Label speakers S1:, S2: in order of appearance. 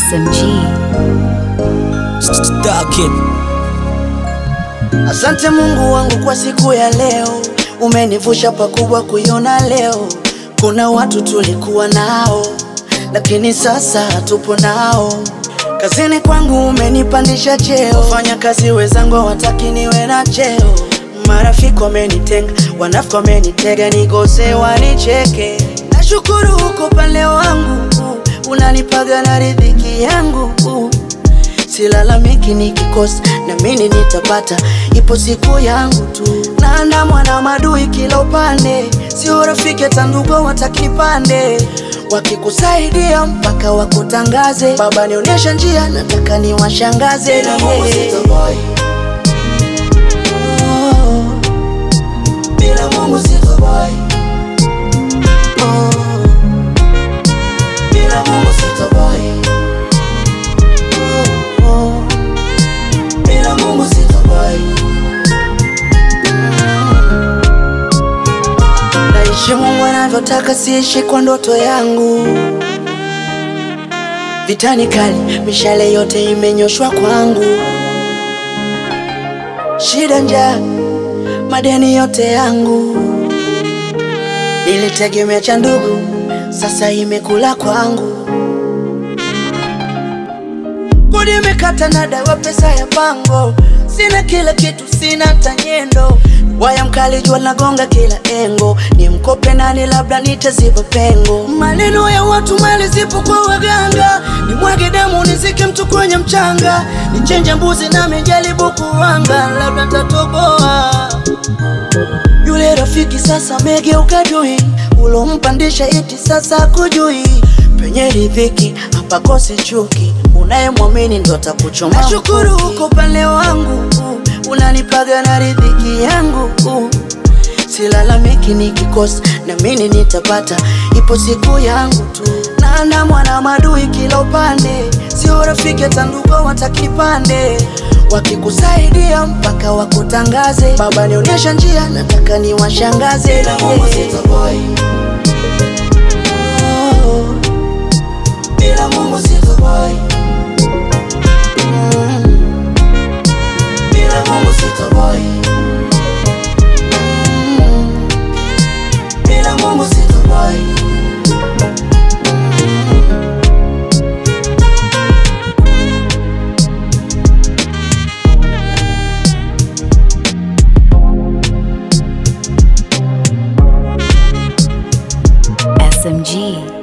S1: SMG.
S2: Asante Mungu wangu kwa siku ya leo, umenivusha pakubwa kuiona leo. Kuna watu tulikuwa nao, lakini sasa hatupo nao. Kazini kwangu umenipandisha cheo, wafanya kazi wenzangu hawataki niwe na cheo. Marafiki wamenitenga, wanafiki wamenitega, nigose wanicheke. Nashukuru uko pale wangu, unanipaga na riziki yangu. Silalamiki nikikosa, na mimi nitapata, ipo siku yangu tu. Naandamwa na madui kila upande, sio rafiki hata ndugu watakipande. Wakikusaidia mpaka wakutangaze, baba nionyesha njia, nataka niwashangaze. Bila Mungu sitoboy, bila Mungu sitoboy, bila Mungu sitoboy, bila Mungu sitoboy. Naishi Mungu anavyotaka, siishi kwa ndoto yangu. Vitani kali, mishale yote imenyoshwa kwangu. Shida, njaa, madeni yote yangu. Nilitegemea cha ndugu, sasa imekula kwangu. Kodi imekata na dawa, pesa ya pango. Sina kila kitu, sina tanyendo. Waya mkali jua nagonga kila engo. Ni mkope nani, labda nitaziba pengo. Maneno ya watu mali zipo kwa waganga. Ni mwage damu nizike mtu kwenye mchanga. Ni chenja mbuzi na mejaribu kuwanga, labda tatoboa. Yule rafiki sasa megeuka adui, ulompandisha iti sasa kujui. Penye riziki hapa kosi chuki, unayemwamini ndo atakuchoma. Nashukuru uko pale wangu, unanipaga na riziki yangu. Silalamiki nikikosa, na mimi nitapata, ipo siku yangu tu. Naandamwa na madui kila upande, sio rafiki hata ndugu watakipande. Wakikusaidia mpaka wakutangaze, baba nionyesha njia, nataka niwashangaze. Bila Mungu sitoboy, bila Mungu sitoboy, bila Mungu sitoboy, bila Mungu sitoboy.
S1: SMG.